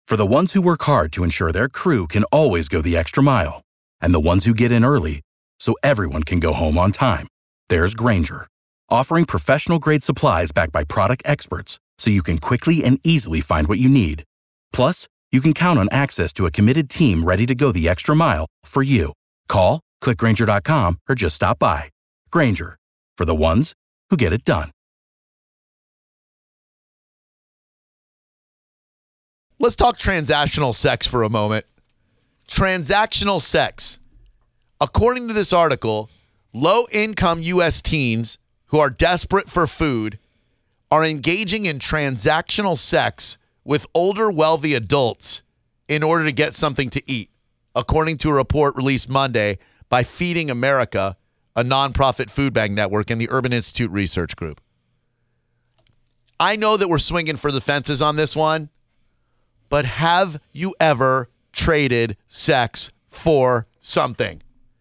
For the ones who work hard to ensure their crew can always go the extra mile, and the ones who get in early so everyone can go home on time, there's Grainger, offering professional-grade supplies backed by product experts so you can quickly and easily find what you need. Plus, you can count on access to a committed team ready to go the extra mile for you. Call, click Grainger.com, or just stop by. Grainger, for the ones who get it done. Let's talk transactional sex for a moment. Transactional sex. According to this article, low-income U.S. teens who are desperate for food are engaging in transactional sex with older, wealthy adults in order to get something to eat, according to a report released Monday by Feeding America, a nonprofit food bank network, and the Urban Institute Research Group. I know that we're swinging for the fences on this one, but have you ever traded sex for something?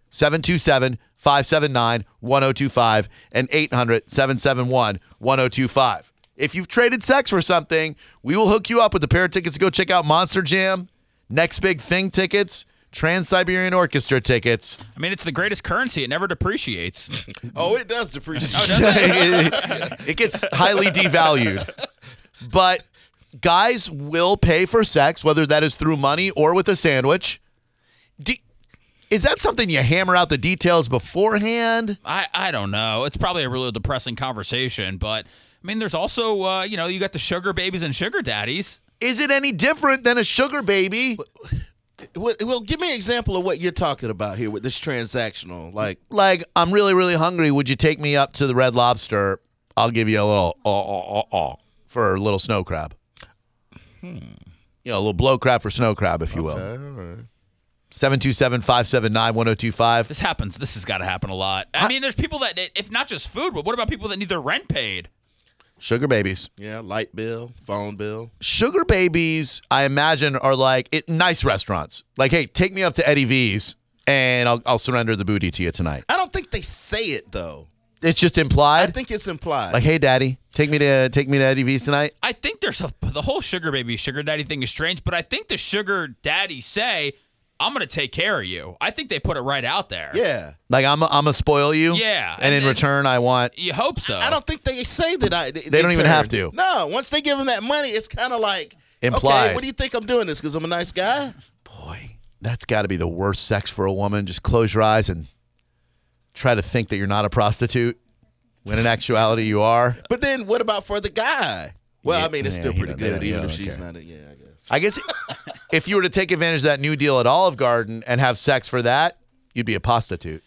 727-579-1025 and 800-771-1025. If you've traded sex for something, we will hook you up with a pair of tickets to go check out Monster Jam, Next Big Thing tickets, Trans-Siberian Orchestra tickets. I mean, it's the greatest currency. It never depreciates. Oh, it does depreciate. Oh, does it? It gets highly devalued. But guys will pay for sex, whether that is through money or with a sandwich. Is that something you hammer out the details beforehand? I don't know. It's probably a really depressing conversation, but I mean, there's also, you got the sugar babies and sugar daddies. Is it any different than a sugar baby? Well, give me an example of what you're talking about here with this transactional. Like I'm really, really hungry. Would you take me up to the Red Lobster? I'll give you a little for a little snow crab. A little blow crab for snow crab, if you will. Okay, all right. 727-579-1025. This happens. This has got to happen a lot. I mean, there's people that, if not just food, but what about people that need their rent paid? Sugar babies. Yeah, light bill, phone bill. Sugar babies, I imagine, are nice restaurants. Like, hey, take me up to Eddie V's, and I'll surrender the booty to you tonight. I don't think they say it, though. It's just implied? I think it's implied. Like, hey, daddy, take me to Eddie V's tonight? I think the whole sugar baby, sugar daddy thing is strange, but I think the sugar daddies say, I'm going to take care of you. I think they put it right out there. Yeah. Like, I'm going to spoil you? Yeah. And in return, I want... You hope so. I don't think they say that. They don't even have to. No. Once they give them that money, it's kind of like, implied. Okay, what do you think I'm doing this because I'm a nice guy? Boy, that's got to be the worst sex for a woman. Just close your eyes and try to think that you're not a prostitute when in actuality you are. But then what about for the guy? Well, I mean, it's still pretty good even if don't she's care. not I guess. I guess if you were to take advantage of that new deal at Olive Garden and have sex for that, you'd be a prostitute.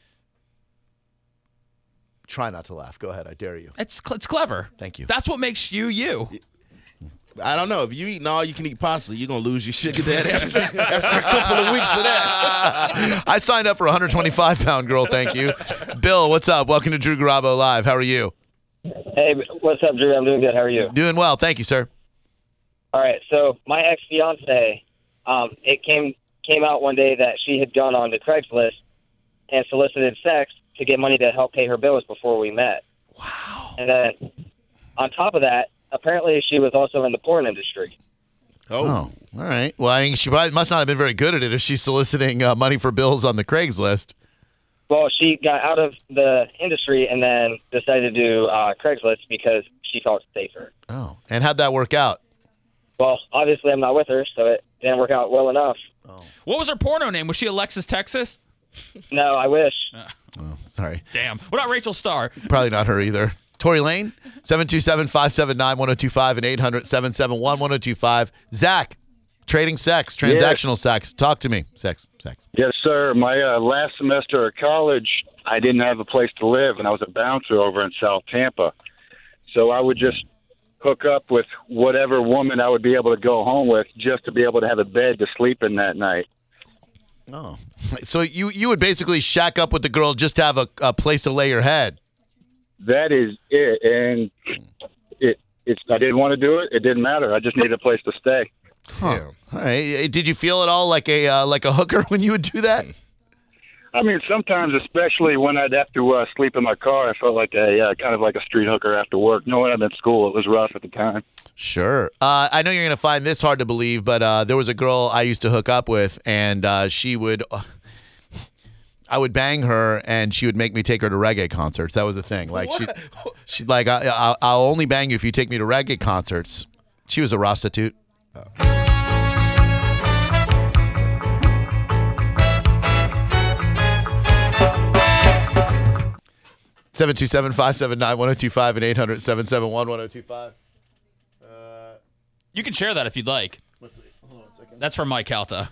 Try not to laugh. Go ahead. I dare you. It's clever. Thank you. That's what makes you you. I don't know. If you eating all you can eat pasta, you're going to lose your sugar daddy after a couple of weeks of that. I signed up for a 125-pound girl, thank you. Bill, what's up? Welcome to Drew Garabo Live. How are you? Hey, what's up, Drew? I'm doing good. How are you? Doing well. Thank you, sir. All right. So my ex-fiance, it came out one day that she had gone on to Craigslist and solicited sex to get money to help pay her bills before we met. Wow. And then on top of that, apparently she was also in the porn industry. Oh, all right. Well, I mean, she probably must not have been very good at it if she's soliciting money for bills on the Craigslist. Well, she got out of the industry and then decided to do Craigslist because she felt safer. Oh, and how'd that work out? Well, obviously I'm not with her, so it didn't work out well enough. Oh. What was her porno name? Was she Alexis Texas? No, I wish. Oh, sorry. Damn. What about Rachel Starr? Probably not her either. Tory Lane, 727-579-1025 and 800-771-1025. Zach, trading sex, transactional sex. Talk to me. Sex. Yes, sir. My last semester of college, I didn't have a place to live, and I was a bouncer over in South Tampa. So I would just hook up with whatever woman I would be able to go home with just to be able to have a bed to sleep in that night. Oh. So you would basically shack up with the girl just to have a place to lay your head. That is it. And I didn't want to do it. It didn't matter. I just needed a place to stay. Huh. All right. Did you feel at all like a hooker when you would do that? I mean, sometimes, especially when I'd have to sleep in my car, I felt like kind of like a street hooker after work. Knowing I'm in school, it was rough at the time. Sure. I know you're going to find this hard to believe, but there was a girl I used to hook up with, and she would. I would bang her, and she would make me take her to reggae concerts. That was the thing. Like she'd like, I'll only bang you if you take me to reggae concerts. She was a prostitute. 727-579-1025 and 800-771-1025. You can share that if you'd like. Let's see. Hold on a second. That's from Mike Calta.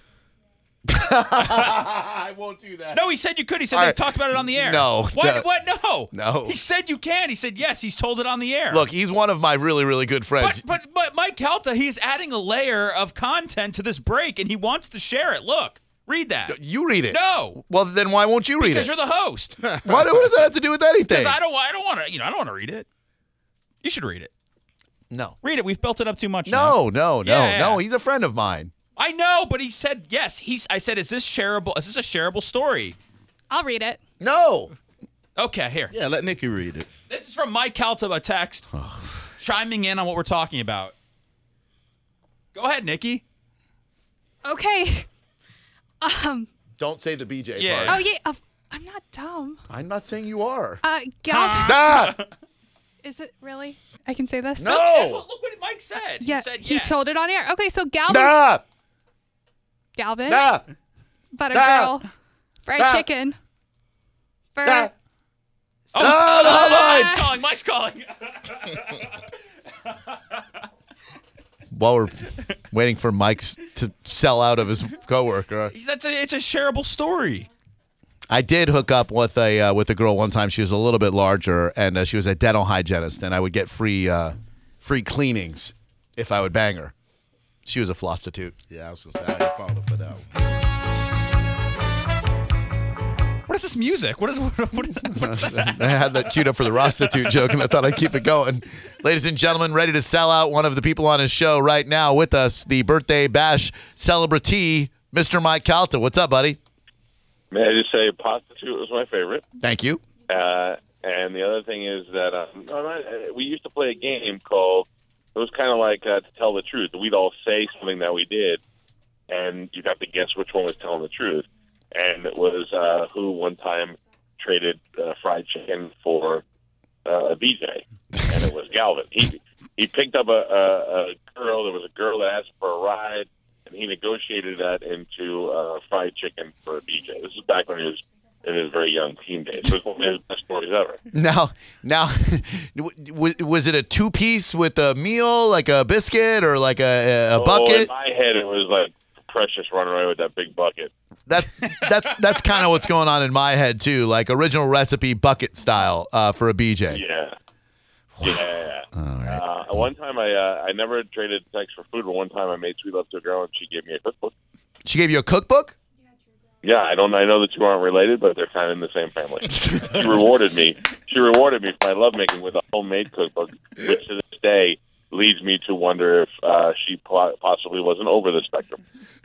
I won't do that. No, he said you could. He said they talked about it on the air. No. What? No. No. He said you can. He said yes. He's told it on the air. Look, he's one of my really, really good friends. But Mike Calta, he's adding a layer of content to this break, and he wants to share it. Look, read that. You read it. No. Well, then why won't you read Because it? you're the host. What does that have to do with anything? Because I don't want to. I don't want to read it. You should read it. No. Read it. We've built it up too much. now. No. He's a friend of mine. I know, but he said yes. I said, is this shareable? Is this a shareable story? I'll read it. No. Okay, here. Yeah, let Nikki read it. This is from Mike Calta, a text, chiming in on what we're talking about. Go ahead, Nikki. Okay. Don't say the BJ Yeah. part. Oh yeah. I'm not dumb. I'm not saying you are. Galvin. Ah! Is it really? I can say this. No. Look what Mike said. Yeah. He said He yes. told it on air. Okay, so Galvin. Nah. Galvin. Nah. Butter Nah. girl. Fried Nah. chicken. For. Nah. Oh, Mike's calling. While we're waiting for Mike's to sell out of his coworker. It's a shareable story. I did hook up with a girl one time. She was a little bit larger, and she was a dental hygienist, and I would get free cleanings if I would bang her. She was a prostitute. Yeah, I was going to say, I ain't falling for that one. What is this music? What is that? I had that queued up for the prostitute joke, and I thought I'd keep it going. Ladies and gentlemen, ready to sell out one of the people on his show right now with us, the birthday bash celebrity, Mr. Mike Calta. What's up, buddy? May I just say prostitute was my favorite. Thank you. And the other thing is that we used to play a game called, it was kind of like To Tell the Truth. We'd all say something that we did, and you'd have to guess which one was telling the truth. And it was who one time traded fried chicken for a BJ, and it was Galvin. He picked up a girl. There was a girl that asked for a ride, and he negotiated that into fried chicken for a BJ. This is back when he was in his very young teen days. It was one of his best stories ever. Now, was it a two-piece with a meal, like a biscuit, or like a bucket? In my head, it was like Precious running away with that big bucket. That's kind of what's going on in my head too, like original recipe bucket style for a BJ. Yeah. Yeah. All right. One time I never traded sex for food, but one time I made sweet love to a girl and she gave me a cookbook. She gave you a cookbook? Yeah, I know the two aren't related, but they're kind of in the same family. She rewarded me for my lovemaking with a homemade cookbook, which to this day leads me to wonder if she possibly wasn't over the spectrum.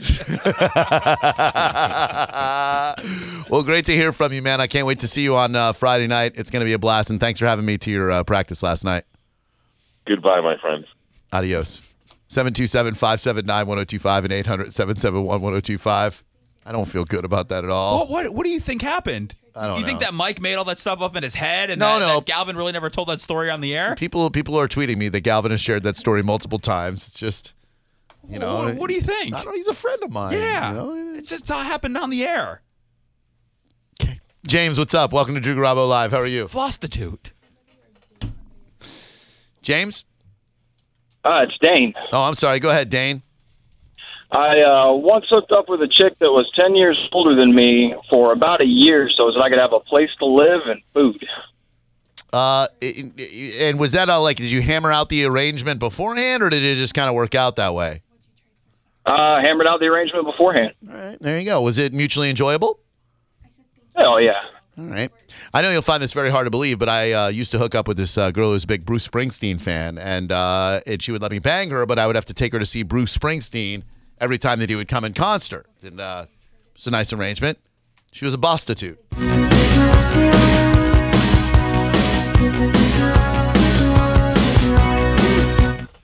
Well, great to hear from you, man. I can't wait to see you on Friday night. It's going to be a blast, and thanks for having me to your practice last night. Goodbye, my friends. Adios. 727-579-1025 and 800-771-1025. I don't feel good about that at all. What do you think happened? I don't know. You think that Mike made all that stuff up in his head and No. that Galvin really never told that story on the air? People are tweeting me that Galvin has shared that story multiple times. It's just, you know. What do you think? I don't know. He's a friend of mine. Yeah. You know? It just happened on the air. Okay. James, what's up? Welcome to Drew Garabo Live. How are you? Prostitute. James? It's Dane. Oh, I'm sorry. Go ahead, Dane. I once hooked up with a chick that was 10 years older than me for about a year so that I could have a place to live and food. And was that did you hammer out the arrangement beforehand, or did it just kind of work out that way? Hammered out the arrangement beforehand. All right, there you go. Was it mutually enjoyable? Oh, yeah. All right. I know you'll find this very hard to believe, but I used to hook up with this girl who was a big Bruce Springsteen fan, and she would let me bang her, but I would have to take her to see Bruce Springsteen every time that he would come in concert. And it's a nice arrangement. She was a prostitute.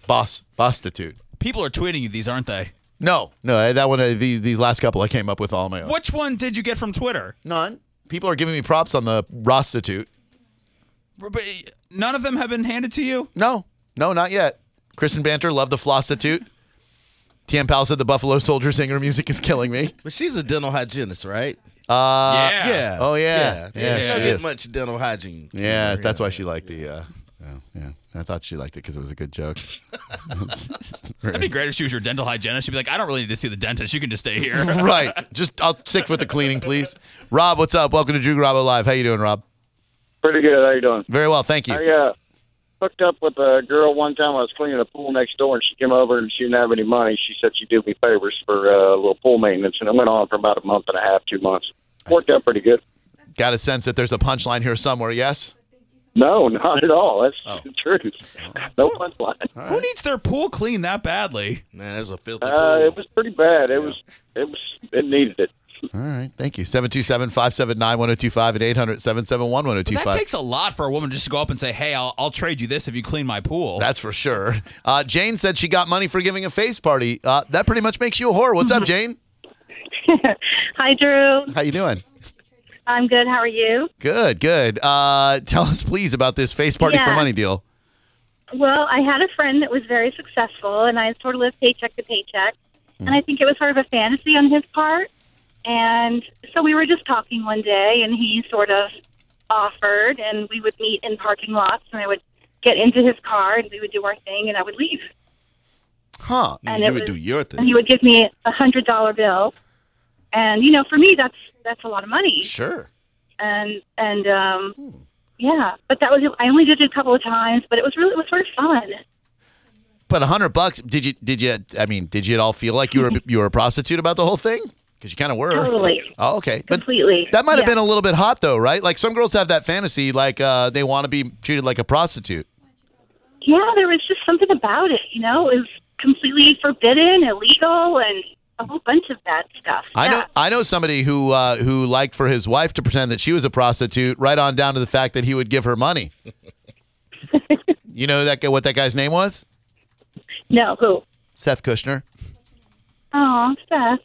Prostitute. People are tweeting you these, aren't they? No, that one. These last couple I came up with all on my own. Which one did you get from Twitter? None. People are giving me props on the prostitute. But none of them have been handed to you? No, not yet. Kristen Banter, love the flostitute. TM Powell said the Buffalo Soldier singer music is killing me. But she's a dental hygienist, right? Yeah. Yeah. Oh, yeah. She she don't is. get much dental hygiene. Yeah, that's why she liked the. Yeah, I thought she liked it because it was a good joke. That'd be great if she was your dental hygienist. She'd be like, I don't really need to see the dentist. You can just stay here. Right. I'll stick with the cleaning, please. Rob, what's up? Welcome to Drew Garabo Live. How you doing, Rob? Pretty good. How you doing? Very well, thank you. I hooked up with a girl one time. I was cleaning a pool next door, and she came over and she didn't have any money. She said she'd do me favors for a little pool maintenance, and it went on for about a month and a half, 2 months. Worked out pretty good. Got a sense that there's a punchline here somewhere, yes? No, not at all. That's the truth. No punchline. Who needs their pool cleaned that badly? Man, that's a filthy pool. It was pretty bad. It needed it. All right, thank you. 727-579-1025 and 800-771-1025. That takes a lot for a woman just to go up and say, hey, I'll trade you this if you clean my pool. That's for sure. Jane said she got money for giving a face party. That pretty much makes you a whore. What's up, Jane? Hi, Drew. How you doing? I'm good. How are you? Good. Tell us, please, about this face party for money deal. Well, I had a friend that was very successful, and I sort of lived paycheck to paycheck. And I think it was sort of a fantasy on his part. And so we were just talking one day, and he sort of offered, and we would meet in parking lots, and I would get into his car, and we would do our thing, and I would leave. Huh. And you would do your thing. And he would give me $100 bill. And, you know, for me, that's a lot of money. Sure. And yeah, but that was, I only did it a couple of times, but it was sort of fun. But $100, did you at all feel like you were a prostitute about the whole thing? Because you kind of were. Totally. Oh, okay. But completely. That might have been a little bit hot, though, right? Like some girls have that fantasy, like they want to be treated like a prostitute. Yeah, there was just something about it, you know? It was completely forbidden, illegal, and a whole bunch of bad stuff. I know somebody who liked for his wife to pretend that she was a prostitute, right on down to the fact that he would give her money. You know what that guy's name was? No, who? Seth Kushner. Oh, Seth.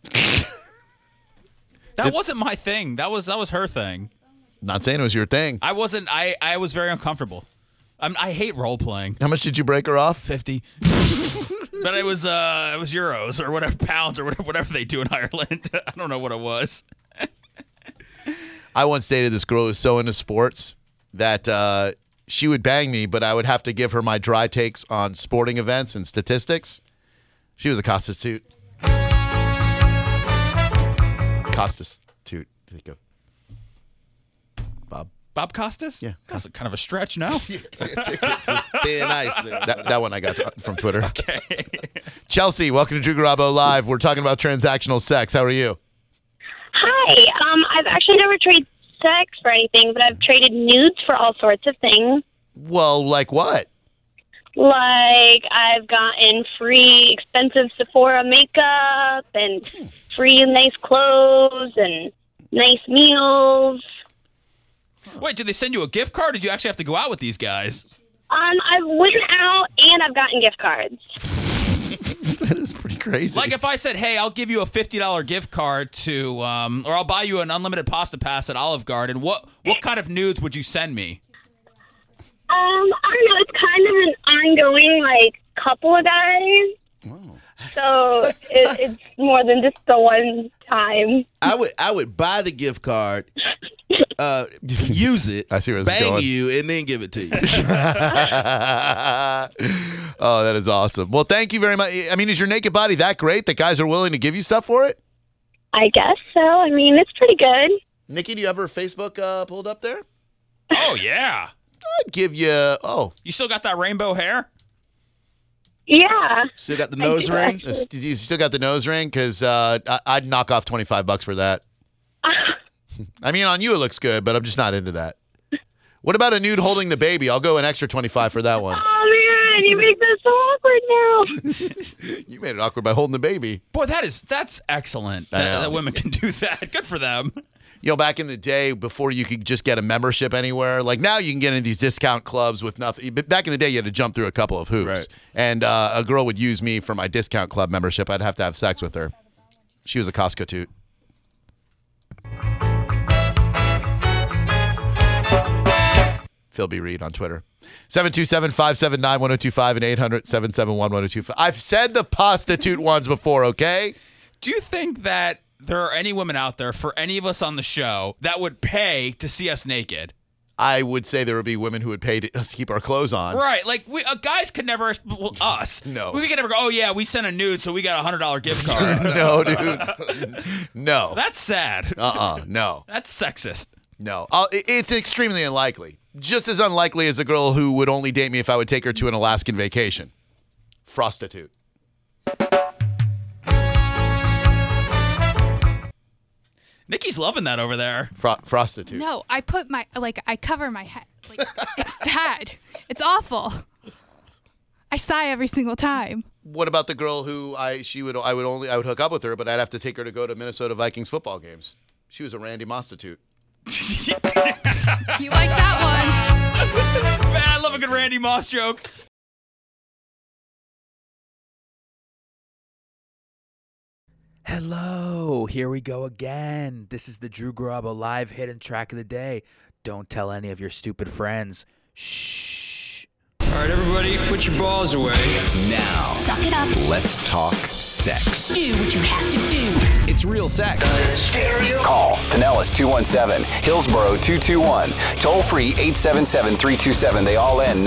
That wasn't my thing. That was her thing. Not saying it was your thing. I wasn't. I was very uncomfortable. I hate role playing. How much did you break her off? 50. But it was euros or whatever, pounds or whatever they do in Ireland. I don't know what it was. I once dated this girl who was so into sports that she would bang me, but I would have to give her my dry takes on sporting events and statistics. She was a prostitute. Prostitute. There you go. Bob Costas? Yeah. That's kind of a stretch, no? It's a thin ice there. That one I got from Twitter. Okay. Chelsea, welcome to Drew Garabo Live. We're talking about transactional sex. How are you? Hi. I've actually never traded sex for anything, but I've traded nudes for all sorts of things. Well, like what? Like, I've gotten free expensive Sephora makeup and free nice clothes and nice meals. Wait, did they send you a gift card, or did you actually have to go out with these guys? I've went out and I've gotten gift cards. That is pretty crazy. Like if I said, hey, I'll give you a $50 gift card to, or I'll buy you an unlimited pasta pass at Olive Garden, what kind of nudes would you send me? I don't know. It's kind of an ongoing, like, couple of guys. Oh. So it's more than just the one time. I would buy the gift card, use it, I see where this is bang going. you, and then give it to you. Oh, that is awesome. Well, thank you very much. I mean, is your naked body that great that guys are willing to give you stuff for it? I guess so. I mean, it's pretty good. Nikki, do you have her Facebook pulled up there? Oh, yeah. I'd give you, You still got that rainbow hair? Yeah. Still got the nose ring? You still got the nose ring? Because I'd knock off $25 for that. I mean, on you it looks good, but I'm just not into that. What about a nude holding the baby? I'll go an extra $25 for that one. Oh, man, you make this so awkward now. You made it awkward by holding the baby. Boy, that's excellent I know. that women can do that. Good for them. back in the day before you could just get a membership anywhere, like now you can get into these discount clubs with nothing. But back in the day, you had to jump through a couple of hoops. Right. And a girl would use me for my discount club membership. I'd have to have sex with her. She was a Costco toot. Phil B. Reed on Twitter. 727-579-1025 and 800-771-1025. I've said the prostitute ones before, okay? Do you think that there are any women out there, for any of us on the show, that would pay to see us naked? I would say there would be women who would pay to us keep our clothes on. Right. Like, guys could never, us. No. We could never go, oh, yeah, we sent a nude, so we got a $100 gift card. No, dude. No. That's sad. No. That's sexist. No. It's extremely unlikely. Just as unlikely as a girl who would only date me if I would take her to an Alaskan vacation. Prostitute. Nikki's loving that over there. Prostitute. No, I put I cover my head. Like, it's bad. It's awful. I sigh every single time. What about the girl who I would hook up with her, but I'd have to take her to go to Minnesota Vikings football games. She was a Randy Mostitute. You like that one? Man, I love a good Randy Moss joke. Hello, here we go again. This is the Drew Garabo live hidden track of the day. Don't tell any of your stupid friends. Shh. All right, everybody, put your balls away. Now, suck it up. Let's talk sex. Do what you have to do. It's real sex. Call Pinellas 217, Hillsborough 221, toll free 877-327. They all end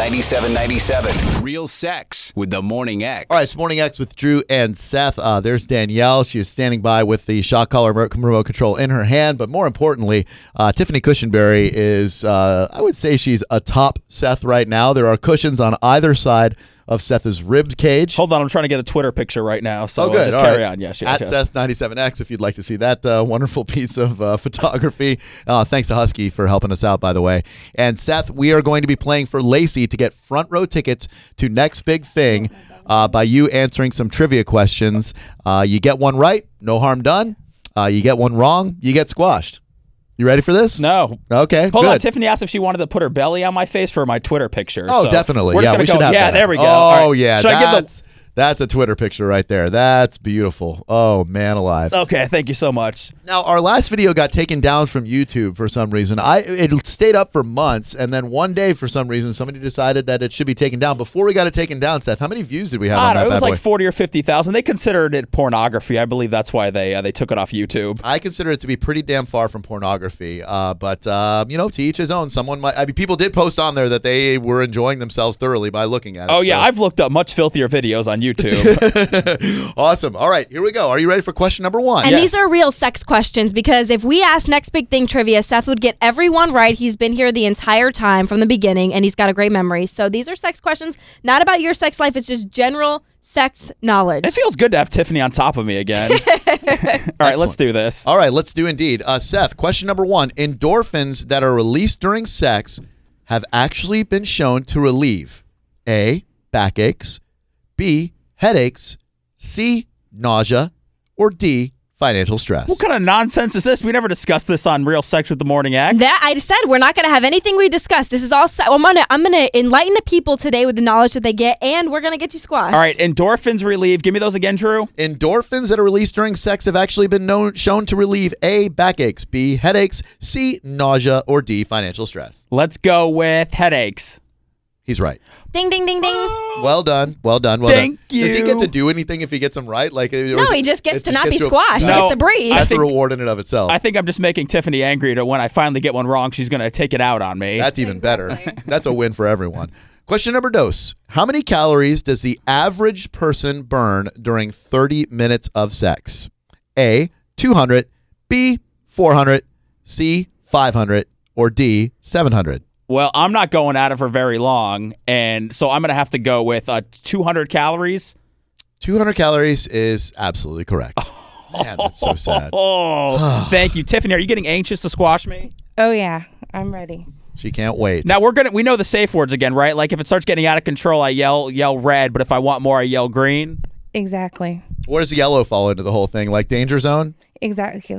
9797. Real sex with the Morning X. All right, it's Morning X with Drew and Seth. There's Danielle. She is standing by with the shock collar remote control in her hand. But more importantly, Tiffany Cushenberry is, I would say she's atop Seth right now. There are cushions on either side of Seth's rib cage. Hold on, I'm trying to get a Twitter picture right now, so good. just All carry right. on. Yes, At Seth97X if you'd like to see that wonderful piece of photography. Thanks to Husky for helping us out, by the way. And Seth, we are going to be playing for Lacey to get front row tickets to Next Big Thing by you answering some trivia questions. You get one right, no harm done. You get one wrong, you get squashed. You ready for this? No. Okay. Hold good. on. Tiffany asked if she wanted to put her belly on my face for my Twitter picture. Oh, so definitely. We're just we gonna should go. have Yeah, that. there we go. Oh, All right. yeah. Should I give That's a Twitter picture right there. That's beautiful. Oh, man alive. Okay, thank you so much. Now, our last video got taken down from YouTube for some reason. It stayed up for months, and then one day, for some reason, somebody decided that it should be taken down. Before we got it taken down, Seth, how many views did we have on that It was bad like boy? 40 or 50,000. They considered it pornography. I believe that's why they took it off YouTube. I consider it to be pretty damn far from pornography. But to each his own. People did post on there that they were enjoying themselves thoroughly by looking at it. Oh, yeah. I've looked up much filthier videos on YouTube. Awesome. All right, here we go. Are you ready for question number one? And these are real sex questions because if we ask Next Big Thing trivia, Seth would get everyone right. He's been here the entire time from the beginning, and he's got a great memory. So these are sex questions, not about your sex life. It's just general sex knowledge. It feels good to have Tiffany on top of me again. All right, let's do this. All right, let's do indeed. Seth, question number one. Endorphins that are released during sex have actually been shown to relieve A, backaches, B, headaches, C, nausea, or D, financial stress. What kind of nonsense is this? We never discussed this on Real Sex with the Morning X. That I said we're not going to have anything we discuss. This is all. I'm gonna enlighten the people today with the knowledge that they get, and we're gonna get you squashed. All right, endorphins relieve. Give me those again, Drew. Endorphins that are released during sex have actually been shown to relieve A, backaches, B, headaches, C, nausea, or D, financial stress. Let's go with headaches. He's right. Ding, ding, ding, ding. Well done. Well done. Well Thank done. you. Does he get to do anything if he gets them right? No, he just gets to not be squashed. He gets to breathe. That's a reward in and of itself. I think I'm just making Tiffany angry that when I finally get one wrong, she's going to take it out on me. That's even better. That's a win for everyone. Question number dos. How many calories does the average person burn during 30 minutes of sex? A, 200, B, 400, C, 500, or D, 700? Well, I'm not going at it for very long, and so I'm going to have to go with 200 calories. 200 calories is absolutely correct. Man, that's so sad. Oh, thank you. Tiffany, are you getting anxious to squash me? Oh, yeah. I'm ready. She can't wait. Now, we know the safe words again, right? Like if it starts getting out of control, I yell red, but if I want more, I yell green. Exactly. Where does yellow fall into the whole thing? Like danger zone? Exactly.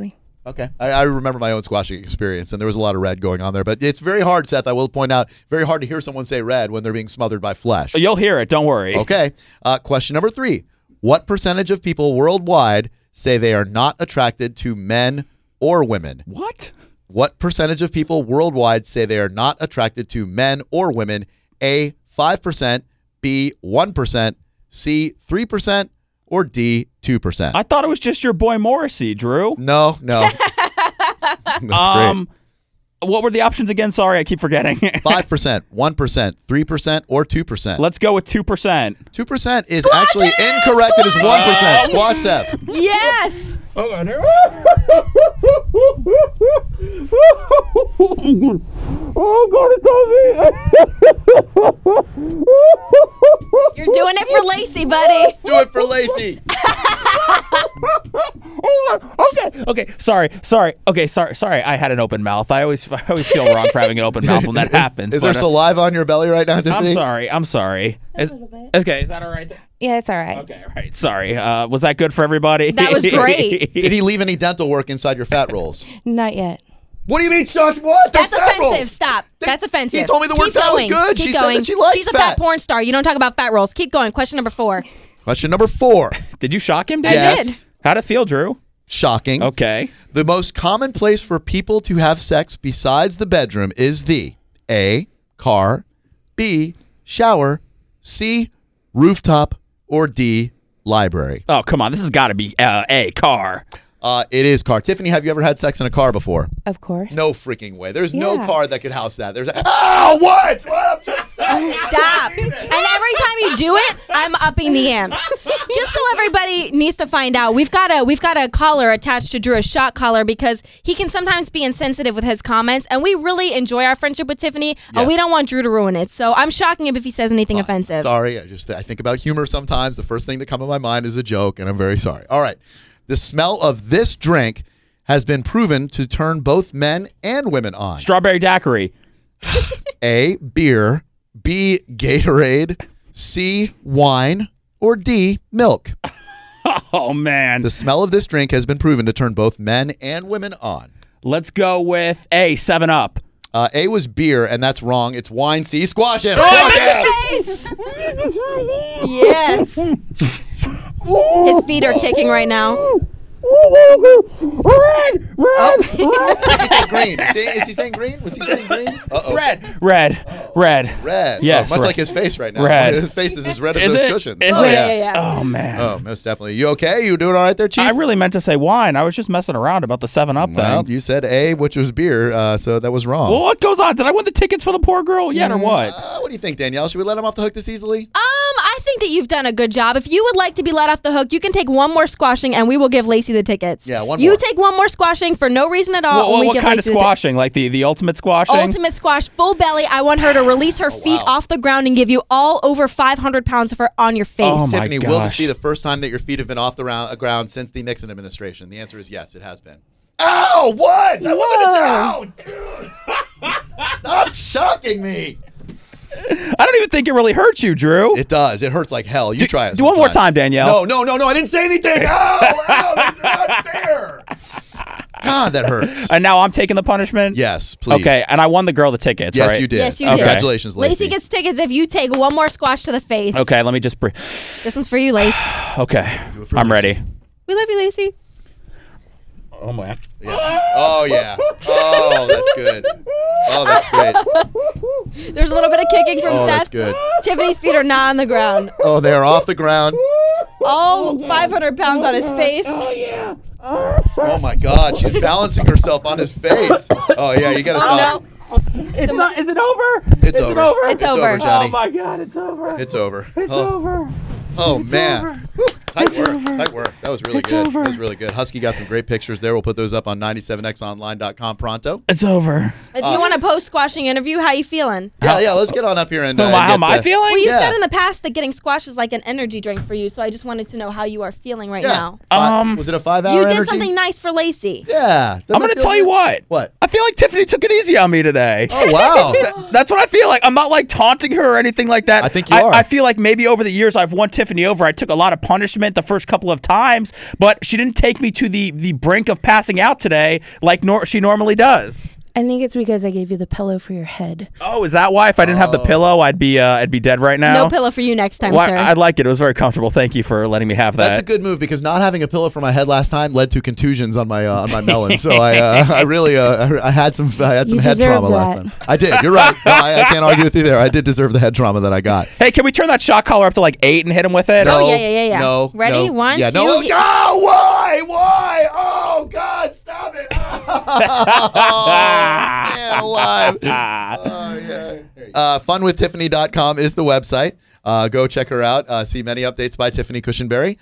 Okay. I remember my own squashing experience, and there was a lot of red going on there. But it's very hard, Seth, I will point out, very hard to hear someone say red when they're being smothered by flesh. You'll hear it. Don't worry. Okay. Question number 3. What percentage of people worldwide say they are not attracted to men or women? What? What percentage of people worldwide say they are not attracted to men or women? A, 5%, B, 1%, C, 3%, or D, 2%? I thought it was just your boy Morrissey, Drew. No. That's great. What were the options again? Sorry, I keep forgetting. 5%, 1%, 3%, or 2%. Let's go with 2%. 2% is actually incorrect. It is 1%. Squash Seth. Yes. You're doing it for Lacey, buddy. Do it for Lacey. Okay. Sorry. Okay, sorry. I had an open mouth. I always feel wrong for having an open mouth when that happens. Is there saliva on your belly right now, Tiffany? I'm sorry. Okay, is that all right? Yeah, it's all right. Okay, all right. Sorry. Was that good for everybody? That was great. Did he leave any dental work inside your fat rolls? Not yet. What do you mean, Chuck? What? That's offensive. Stop. That's offensive. He told me the word Keep fat was going. good. Keep She said going. that she liked She's a fat. fat porn star. You don't talk about fat rolls. Keep going. Question number 4. Question number 4. Did you shock him, Dan? I did. How'd it feel, Drew? Shocking. Okay. The most common place for people to have sex besides the bedroom is the A, car, B, shower, C, rooftop, or D, library. Oh, come on. This has got to be A, car. It is car. Tiffany, have you ever had sex in a car before? Of course. No freaking way. There's no Yeah. car that could house that. There's what? I'm just saying. Stop. And every time you do it, I'm upping the amps. Just so everybody needs to find out, we've got a collar attached to Drew, a shot collar, because he can sometimes be insensitive with his comments, and we really enjoy our friendship with Tiffany, and we don't want Drew to ruin it. So I'm shocking him if he says anything offensive. Sorry. I think about humor sometimes. The first thing that comes to my mind is a joke, and I'm very sorry. All right. The smell of this drink has been proven to turn both men and women on. Strawberry daiquiri. A, beer, B, Gatorade, C, wine, or D, milk. Oh, man. The smell of this drink has been proven to turn both men and women on. Let's go with A, 7-Up. A was beer, and that's wrong. It's wine. C, squash it. Yes. His feet are kicking right now. Did he say green? Is he saying green? Was he saying green? Uh-oh. Red. Red. Yes, much red. like his face right now. Red. His face is as red as Is those it? cushions. Is oh, it? Yeah. Oh, man. Oh, most definitely. You okay? You doing all right there, Chief? I really meant to say wine. I was just messing around about the 7-Up Well, thing. you said A, which was beer, so that was wrong. Well, what goes on? Did I win the tickets for the poor girl yet or what? What do you think, Danielle? Should we let him off the hook this easily? I think that you've done a good job. If you would like to be let off the hook, you can take one more squashing, and we will give Lacey the tickets. Yeah, one You more. take one more squashing for no reason at all. Well, and we what give kind of Lacey the squashing? Like the ultimate squashing? Ultimate squash, full belly. I want her to release her feet off the ground and give you all over 500 pounds of her on your face. Oh, my Tiffany, will this gosh. be the first time that your feet have been off the ground since the Nixon administration? The answer is yes, it has been. Ow! What? That wasn't a dude! Stop shocking me! I don't even think it really hurts you, Drew. It does. It hurts like hell. You try it. Do one more time, Danielle. No. I didn't say anything. Ow! That's not fair. God, that hurts. And now I'm taking the punishment? Yes, please. Okay, and I won the girl the tickets, Yes, right? you did. Yes, you did. Congratulations, Lacey. Lacey gets tickets if you take one more squash to the face. Okay, let me just breathe. This one's for you, Lace. Okay, for I'm Lacey. ready. We love you, Lacey. Oh, my. Yeah. Oh, yeah. Oh, that's good. Oh, that's great. There's a little bit of kicking from Oh, Seth. that's good. Tiffany's feet are not on the ground. Oh, they are off the ground. All 500 pounds on his face. Oh, my God. She's balancing herself on his face. Oh, yeah. You got to stop. It's not. Is it over? It's over. It's over. Johnny. Oh, my God, it's over. It's over. It's over. Oh, It's man. over. Whew. Tight It's work. over. Tight work. That was really It's good. over. That was really good. Husky got some great pictures there. We'll put those up on 97xonline.com pronto. It's over. Do you want a post-squashing interview? How you feeling? Yeah, let's get on up here and How am I get, feeling? Well, you Yeah. said in the past that getting squash is like an energy drink for you, so I just wanted to know how you are feeling right now. Was it a 5-hour You did energy? something nice for Lacey. Yeah. I'm going to tell you what. What? I feel like Tiffany took it easy on me today. Oh, wow. That's what I feel like. I'm not like taunting her or anything like that. I think you are. I feel like maybe over the years I've won Tiffany over. I took a lot of punishment the first couple of times, but she didn't take me to the brink of passing out today like she normally does. I think it's because I gave you the pillow for your head. Oh, is that why? If I didn't have the pillow, I'd be dead right now. No pillow for you next time, well, sir. I like it. It was very comfortable. Thank you for letting me have that. That's a good move because not having a pillow for my head last time led to contusions on my melon. So I really I had some head trauma last time. I did. You're right. No, I can't argue with you there. I did deserve the head trauma that I got. Hey, can we turn that shot collar up to like 8 and hit him with it? No, yeah. No. Ready? No. 1, yeah, 2. No. Oh, why? Oh God, stop it! Man alive. Funwithtiffany.com is the website. Go check her out. See many updates by Tiffany Cushenberry.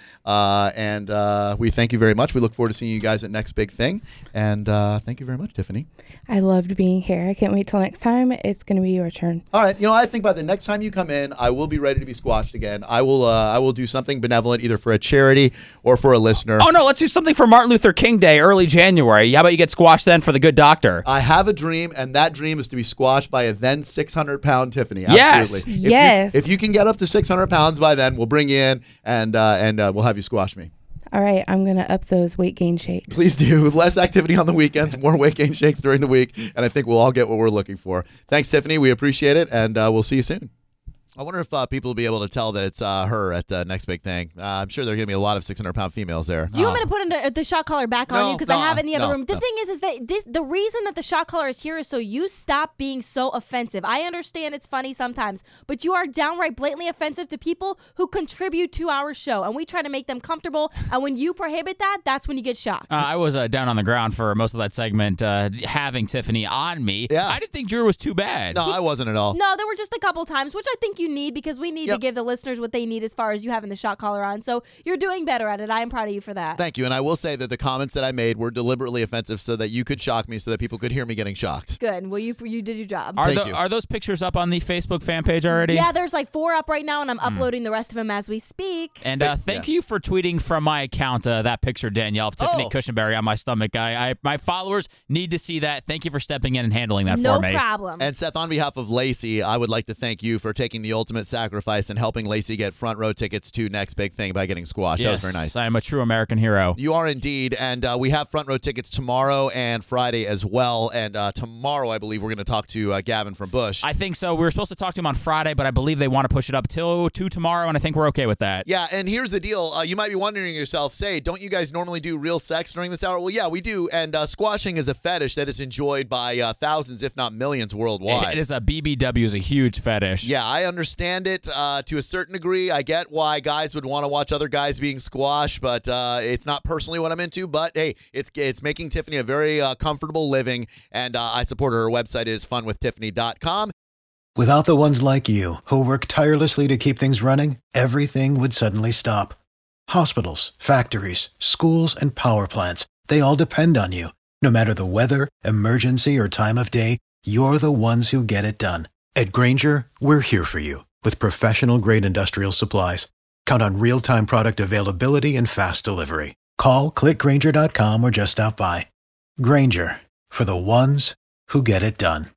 And we thank you very much. We look forward to seeing you guys at Next Big Thing. And thank you very much, Tiffany. I loved being here. I can't wait till next time. It's going to be your turn. All right. I think by the next time you come in, I will be ready to be squashed again. I will do something benevolent either for a charity or for a listener. Oh, no. Let's do something for Martin Luther King Day, early January. How about you get squashed then for the good doctor? I have a dream, and that dream is to be squashed by a then 600-pound Tiffany. Absolutely. Yes. If you can get up to 600 pounds by then, we'll bring you in, and we'll have you squash me. All right, I'm going to up those weight gain shakes. Please do. Less activity on the weekends, more weight gain shakes during the week, and I think we'll all get what we're looking for. Thanks, Tiffany. We appreciate it, and we'll see you soon. I wonder if people will be able to tell that it's her at Next Big Thing. I'm sure there are going to be a lot of 600-pound females there. Do you want me to put the shot collar back on you? Because I have it in the other room. The thing is that the reason that the shot collar is here is so you stop being so offensive. I understand it's funny sometimes, but you are downright blatantly offensive to people who contribute to our show, and we try to make them comfortable, and when you prohibit that, that's when you get shocked. I was down on the ground for most of that segment, having Tiffany on me. Yeah. I didn't think Drew was too bad. No, I wasn't at all. No, there were just a couple times, which I think you need because we need to give the listeners what they need as far as you having the shot collar on. So you're doing better at it. I am proud of you for that. Thank you. And I will say that the comments that I made were deliberately offensive so that you could shock me so that people could hear me getting shocked. Good. Well, you did your job. Are those pictures up on the Facebook fan page already? Yeah, there's like 4 up right now, and I'm uploading the rest of them as we speak. And thank you for tweeting from my account that picture, Danielle, of Tiffany Cushenberry on my stomach. My followers need to see that. Thank you for stepping in and handling that for me. No problem. And Seth, on behalf of Lacey, I would like to thank you for taking the ultimate sacrifice and helping Lacey get front row tickets to Next Big Thing by getting squashed. Yes, that was very nice. I am a true American hero. You are indeed. And we have front row tickets tomorrow and Friday as well. And tomorrow, I believe, we're going to talk to Gavin from Bush. I think so. We were supposed to talk to him on Friday, but I believe they want to push it up to tomorrow, and I think we're okay with that. Yeah, and here's the deal. You might be wondering yourself, don't you guys normally do real sex during this hour? Well, yeah, we do. And squashing is a fetish that is enjoyed by thousands, if not millions, worldwide. It is BBW is a huge fetish. Yeah, I understand it to a certain degree. I get why guys would want to watch other guys being squashed, but it's not personally what I'm into. But hey, it's making Tiffany a very comfortable living, and I support her. Her website is funwithtiffany.com. Without the ones like you, who work tirelessly to keep things running, everything would suddenly stop. Hospitals, factories, schools, and power plants, they all depend on you. No matter the weather, emergency, or time of day, you're the ones who get it done. At Grainger, we're here for you with professional-grade industrial supplies. Count on real-time product availability and fast delivery. Call, click Grainger.com, or just stop by. Grainger, for the ones who get it done.